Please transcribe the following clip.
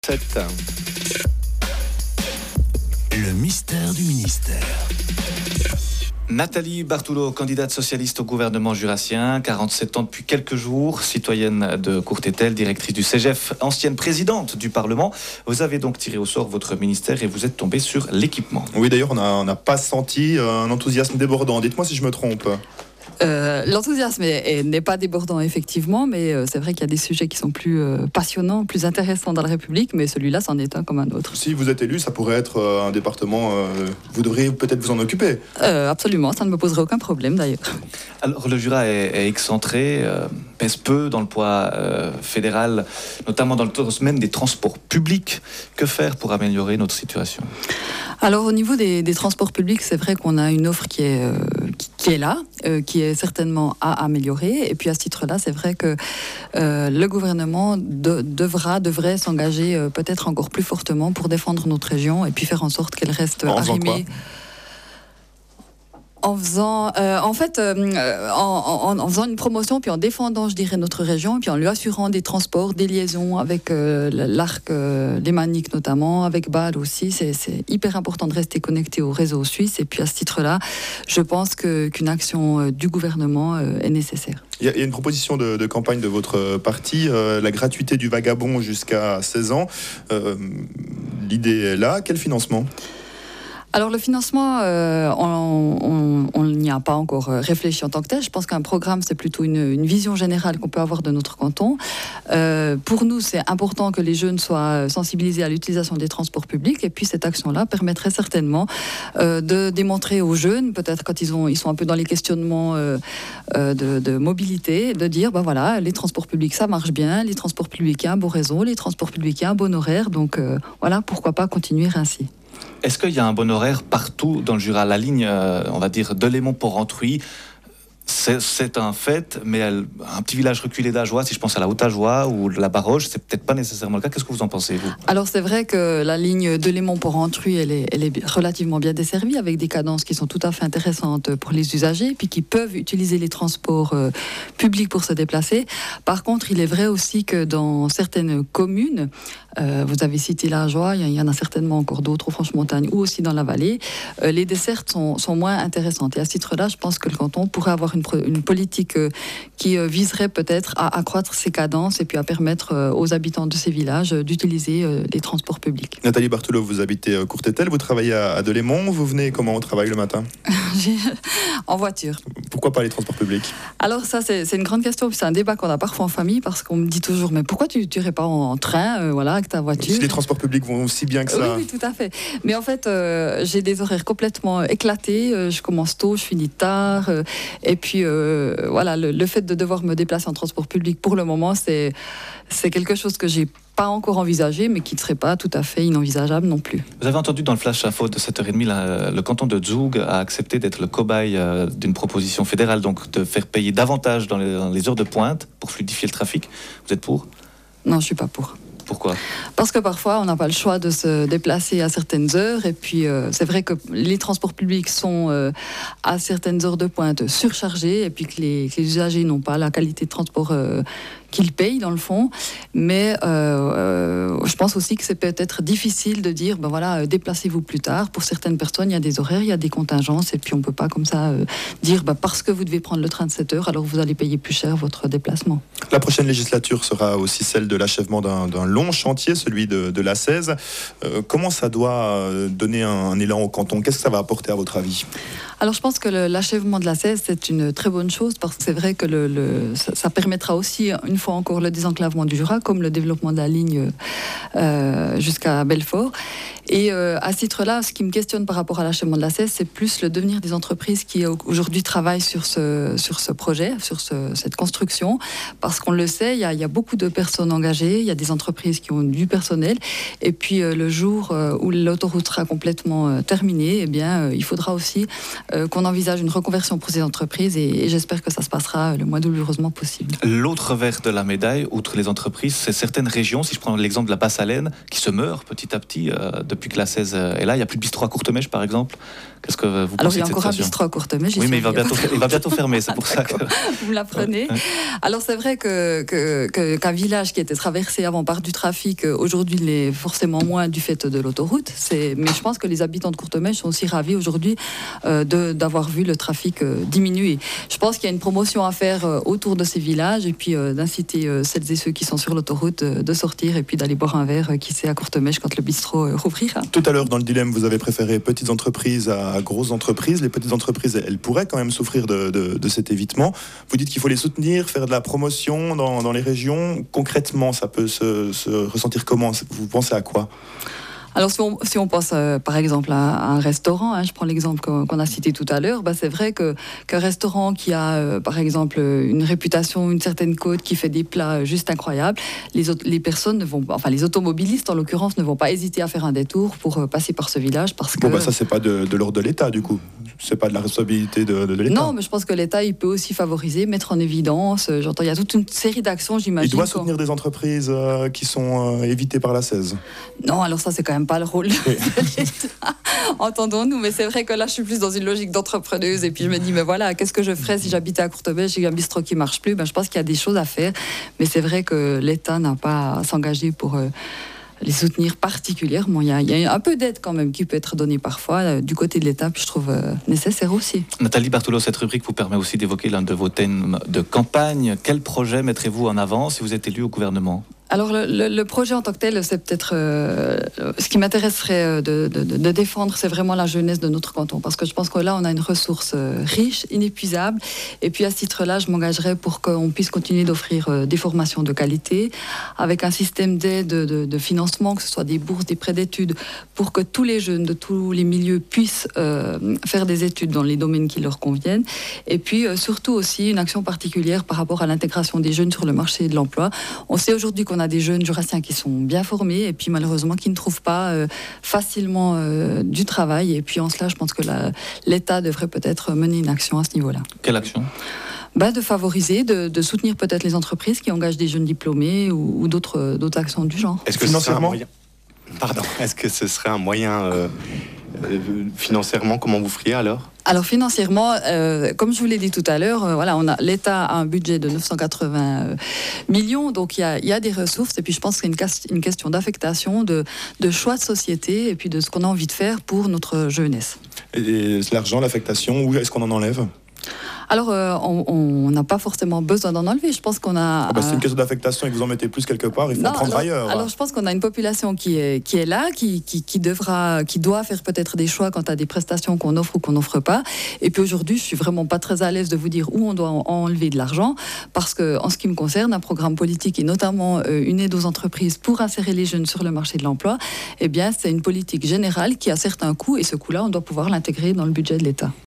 7. Le mystère du ministère. Nathalie Bartoulot, candidate socialiste au gouvernement jurassien, 47 ans depuis quelques jours, citoyenne de Courtételle, directrice du CEGEF, ancienne présidente du Parlement. Vous avez donc tiré au sort votre ministère et vous êtes tombée sur l'équipement. Oui, d'ailleurs, on n'a pas senti un enthousiasme débordant. Dites-moi si je me trompe. L'enthousiasme n'est pas débordant, effectivement, mais c'est vrai qu'il y a des sujets qui sont plus passionnants, plus intéressants dans la République, mais celui-là, c'en est un comme un autre. Si vous êtes élu, ça pourrait être un département, vous devriez peut-être vous en occuper. Absolument, ça ne me poserait aucun problème, d'ailleurs. Alors, le Jura est excentré, pèse peu dans le poids fédéral, notamment dans le domaine des transports publics. Que faire pour améliorer notre situation ? Alors, au niveau des transports publics, c'est vrai qu'on a une offre qui est là, qui est certainement à améliorer. Et puis, à ce titre-là, c'est vrai que le gouvernement devrait s'engager peut-être encore plus fortement pour défendre notre région et puis faire en sorte qu'elle reste arrimée. En faisant une promotion, puis en défendant, je dirais, notre région, puis en lui assurant des transports, des liaisons avec l'arc lémanique notamment, avec Bâle aussi. C'est hyper important de rester connecté au réseau suisse. Et puis à ce titre-là, je pense qu'une action du gouvernement est nécessaire. Il y a une proposition de campagne de votre parti, la gratuité du vagabond jusqu'à 16 ans. L'idée est là. Quel financement ? Alors le financement, on n'y a pas encore réfléchi en tant que tel. Je pense qu'un programme, c'est plutôt une vision générale qu'on peut avoir de notre canton. Pour nous, c'est important que les jeunes soient sensibilisés à l'utilisation des transports publics. Et puis cette action-là permettrait certainement de démontrer aux jeunes, peut-être quand ils sont un peu dans les questionnements de mobilité, de dire, voilà, les transports publics, ça marche bien. Les transports publics, il y a un beau réseau. Les transports publics, il y a un bon horaire. Donc voilà, pourquoi pas continuer ainsi. Est-ce qu'il y a un bon horaire partout dans le Jura ? La ligne, on va dire, Delémont-Port-Rentruy, c'est un fait, mais un petit village reculé d'Ajoie, si je pense à la Haute-Ajoie ou la Baroche, c'est peut-être pas nécessairement le cas. Qu'est-ce que vous en pensez, vous ? Alors c'est vrai que la ligne Delémont-Port-Rentruy, elle est relativement bien desservie, avec des cadences qui sont tout à fait intéressantes pour les usagers, puis qui peuvent utiliser les transports publics pour se déplacer. Par contre, il est vrai aussi que dans certaines communes, vous avez cité l'Ajoie, il y en a certainement encore d'autres au Franche-Montagne ou aussi dans la vallée, les dessertes sont moins intéressantes. Et à ce titre-là, je pense que le canton pourrait avoir une politique qui viserait peut-être à accroître ses cadences et puis à permettre aux habitants de ces villages d'utiliser les transports publics. Nathalie Bartoulot, vous habitez Courtételle, vous travaillez à Delémont, vous venez comment au travail le matin ? En voiture. Pourquoi pas les transports publics ? Alors ça, c'est une grande question, c'est un débat qu'on a parfois en famille, parce qu'on me dit toujours, mais pourquoi tu n'irais pas en train, avec ta voiture ? Si les transports publics vont aussi bien que ça. Oui, tout à fait. Mais en fait, j'ai des horaires complètement éclatés, je commence tôt, je finis tard, et puis voilà, le fait de devoir me déplacer en transport public, pour le moment, c'est quelque chose que j'ai pas encore envisagé, mais qui ne serait pas tout à fait inenvisageable non plus. Vous avez entendu dans le Flash Info de 7h30, le canton de Zug a accepté d'être le cobaye d'une proposition fédérale, donc de faire payer davantage dans les heures de pointe pour fluidifier le trafic. Vous êtes pour ? Non, je ne suis pas pour. Pourquoi ? Parce que parfois, on n'a pas le choix de se déplacer à certaines heures. Et puis, c'est vrai que les transports publics sont à certaines heures de pointe surchargés. Et puis que les usagers n'ont pas la qualité de transport qu'ils payent, dans le fond. Mais je pense aussi que c'est peut-être difficile de dire, déplacez-vous plus tard. Pour certaines personnes, il y a des horaires, il y a des contingences. Et puis, on ne peut pas comme ça dire, parce que vous devez prendre le train de 7 heures, alors vous allez payer plus cher votre déplacement. La prochaine législature sera aussi celle de l'achèvement d'un long chantier, celui de la 16. Comment ça doit donner un élan au canton ? Qu'est-ce que ça va apporter à votre avis ? Alors je pense que l'achèvement de la 16, c'est une très bonne chose, parce que c'est vrai que ça permettra aussi, une fois encore, le désenclavement du Jura, comme le développement de la ligne jusqu'à Belfort. Et à ce titre-là, ce qui me questionne par rapport à l'achèvement de la 16, c'est plus le devenir des entreprises qui aujourd'hui travaillent sur ce projet, sur cette construction, parce qu'on le sait, il y a beaucoup de personnes engagées, il y a des entreprises qui ont du personnel, et puis le jour où l'autoroute sera complètement terminée, il faudra aussi qu'on envisage une reconversion pour ces entreprises, et j'espère que ça se passera le moins douloureusement possible. L'autre revers de la médaille, outre les entreprises, c'est certaines régions, si je prends l'exemple de la Basse-Alène, qui se meurent petit à petit de depuis que la 16 est là. Il n'y a plus de bistrot à Courtemèche, par exemple. Qu'est-ce que vous pensez Alors, il y a de cette encore un situation? bistrot à Courtemèche. Oui, mais il va bientôt fermer, c'est pour ça que... Vous me l'apprenez. Ouais. Alors, c'est vrai qu'un village qui était traversé avant par du trafic, aujourd'hui, l'est forcément moins du fait de l'autoroute. Mais je pense que les habitants de Courtemèche sont aussi ravis aujourd'hui d'avoir vu le trafic diminuer. Je pense qu'il y a une promotion à faire autour de ces villages et puis d'inciter celles et ceux qui sont sur l'autoroute de sortir et puis d'aller boire un verre, qui sait, à Courtemèche quand le bistrot rouvrira. Tout à l'heure, dans le dilemme, vous avez préféré petites entreprises à grosses entreprises. Les petites entreprises, elles pourraient quand même souffrir de cet évitement. Vous dites qu'il faut les soutenir, faire de la promotion dans les régions. Concrètement, ça peut se ressentir comment? Vous pensez à quoi? Alors, si on pense par exemple à un restaurant, je prends l'exemple qu'on a cité tout à l'heure, c'est vrai qu'un restaurant qui a par exemple une réputation, une certaine côte, qui fait des plats juste incroyables, les personnes les automobilistes en l'occurrence ne vont pas hésiter à faire un détour pour passer par ce village parce que... ça c'est pas de l'ordre de l'État du coup. C'est pas de la responsabilité de l'État. Non, mais je pense que l'État, il peut aussi favoriser, mettre en évidence. Il y a toute une série d'actions, j'imagine. Il doit soutenir des entreprises qui sont évitées par la 16. Non, alors ça, c'est quand même pas le rôle de l'État. Entendons-nous, mais c'est vrai que là, je suis plus dans une logique d'entrepreneuse. Et puis je me dis, mais voilà, qu'est-ce que je ferais si j'habitais à Courtemèche et un bistrot qui marche plus? Je pense qu'il y a des choses à faire. Mais c'est vrai que l'État n'a pas à s'engager pour... les soutenir particulièrement. Il y a un peu d'aide quand même qui peut être donnée parfois du côté de l'État, puis je trouve nécessaire aussi. Nathalie Barthelot, cette rubrique vous permet aussi d'évoquer l'un de vos thèmes de campagne. Quel projet mettrez-vous en avant si vous êtes élu au gouvernement ? Alors le projet en tant que tel, c'est peut-être ce qui m'intéresserait de défendre, c'est vraiment la jeunesse de notre canton, parce que je pense que là on a une ressource riche, inépuisable, et puis à ce titre-là, je m'engagerais pour qu'on puisse continuer d'offrir des formations de qualité, avec un système d'aide, de financement, que ce soit des bourses, des prêts d'études, pour que tous les jeunes de tous les milieux puissent faire des études dans les domaines qui leur conviennent, et puis surtout aussi une action particulière par rapport à l'intégration des jeunes sur le marché de l'emploi. On sait aujourd'hui qu'on a des jeunes jurassiens qui sont bien formés et puis malheureusement qui ne trouvent pas facilement du travail. Et puis en cela, je pense que l'État devrait peut-être mener une action à ce niveau-là. Quelle action ? De favoriser, de soutenir peut-être les entreprises qui engagent des jeunes diplômés ou d'autres actions du genre. Est-ce que financièrement, est-ce que ce serait un moyen financièrement, comment vous feriez alors ? Alors financièrement, comme je vous l'ai dit tout à l'heure, l'État a un budget de 980 millions, donc il y a des ressources, et puis je pense que c'est une question d'affectation, de choix de société, et puis de ce qu'on a envie de faire pour notre jeunesse. Et l'argent, l'affectation, où est-ce qu'on en enlève ? Alors, on n'a pas forcément besoin d'en enlever. Je pense qu'on a... c'est une question d'affectation et que vous en mettez plus quelque part, il faut en prendre ailleurs. Alors, je pense qu'on a une population qui est là, qui doit faire peut-être des choix quant à des prestations qu'on offre ou qu'on n'offre pas. Et puis aujourd'hui, je suis vraiment pas très à l'aise de vous dire où on doit enlever de l'argent, parce que en ce qui me concerne, un programme politique et notamment une aide aux entreprises pour insérer les jeunes sur le marché de l'emploi, c'est une politique générale qui a certains coûts, et ce coût-là, on doit pouvoir l'intégrer dans le budget de l'État.